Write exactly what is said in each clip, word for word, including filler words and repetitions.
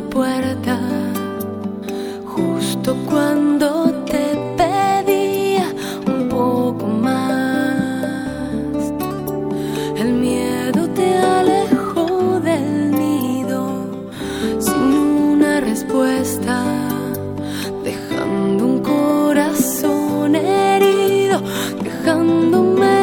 la puerta, justo cuando te pedía un poco más. El miedo te alejó del nido sin una respuesta, dejando un corazón herido, dejándome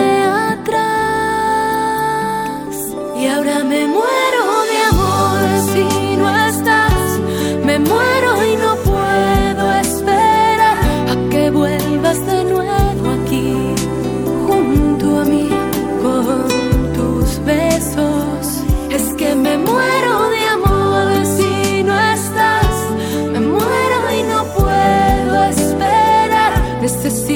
atrás. Y ahora me muero de amor si no estás, me muero y no puedo esperar a que vuelvas de nuevo aquí, junto a mí, con tus besos. Es que me muero de amor si no estás, me muero y no puedo esperar. Necesito